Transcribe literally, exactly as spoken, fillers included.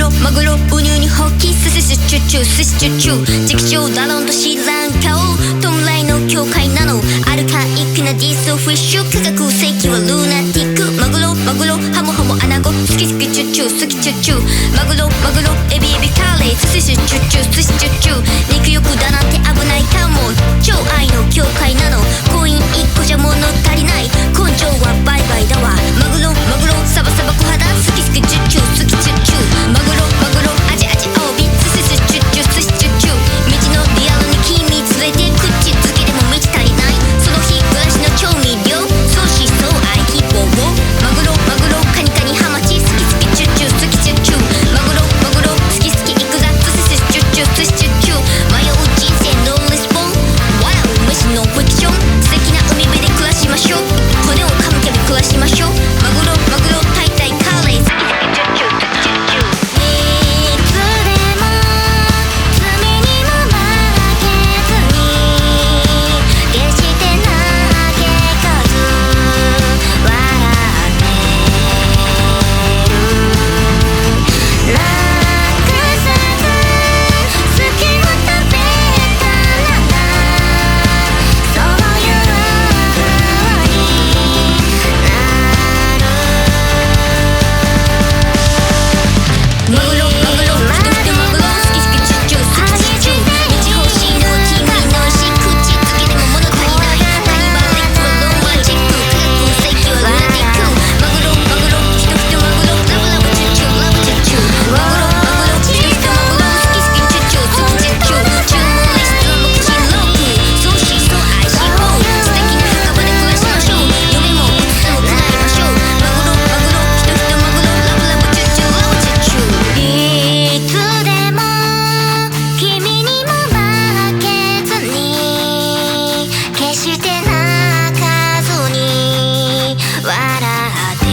ロマグロウニウニホッキスシスチュチュスシチュチュ畜生ダロンと知らん顔トムライの境界なのアルカイックなディスフィッシュ科学世紀はルナティックマグロマグロハモハモアナゴスキスキチュチュスキチュチュマグロマグロエビエビカレースシチュチュスシチュチュ肉欲だなんて危ないかも超愛の境界なのコインいっこじゃ物足りない根性はバイバイだわマグロマグロサバサバ小肌スキスキチュチュスキチュチュマグロマグロアジアジ青ビスシチュチュスシチュチュ道のリアルに君連れて口づけでも満ち足りないその日暮らしの調味料相思相愛希望マグロマグロカニカニハマチスキスキチュチュスキチュチュマグロマグロスキスキイクザスシチュチュスシチュチュ迷う人生ノーレスポン笑う虫のフィクション素敵な海辺で暮らしましょう骨を噛むけど暮らしましょうマグロマグロタイタイカレースキスキチュチュスキチュチュいつでも罪にも負けずに決して嘆かず笑ってる落差が好きを食べたならそういう風になるマグロマグロ人人マグロスキスキチュチュスキチュチュ道欲しいのは君の意志口づけでも物足りないカニバリックはロマンチック科学世紀はルナティックマグロマグロ人人マグロラブラブチュチュラブチュチュマグロマグロ人人マグロスキスキチュチュスキチュチュ注文レストラン目口ロック相思相愛しよう素敵な墓場で暮らしましょう夢も靴も叶えましょうマグロマグロ人人マグロラブラブチュチュラブチュチュいつでも君にも負けずに決して泣かずに笑って